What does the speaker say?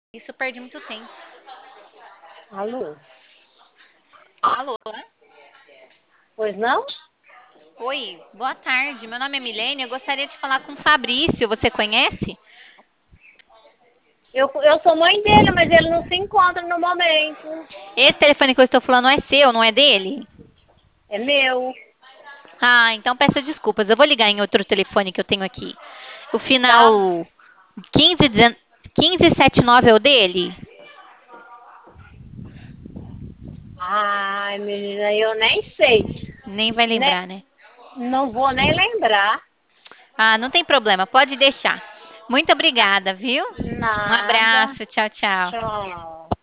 Isso perde muito tempo. Alô? Alô? Pois não? Oi, boa tarde. Meu nome é Milene. Eu gostaria de falar com o Fabrício. Você conhece? Eu sou mãe dele, mas ele não se encontra no momento. Esse telefone que eu estou falando é seu, não é dele? É meu. Ah, então peço desculpas. Eu vou ligar em outro telefone que eu tenho aqui. O Tá? final 1579 é o dele? Ai, menina, eu nem sei. Nem vai Né? lembrar, né? Não vou nem lembrar. Ah, não tem problema, pode deixar. Muito obrigada, viu? Um Nada. abraço, tchau, tchau. Tchau.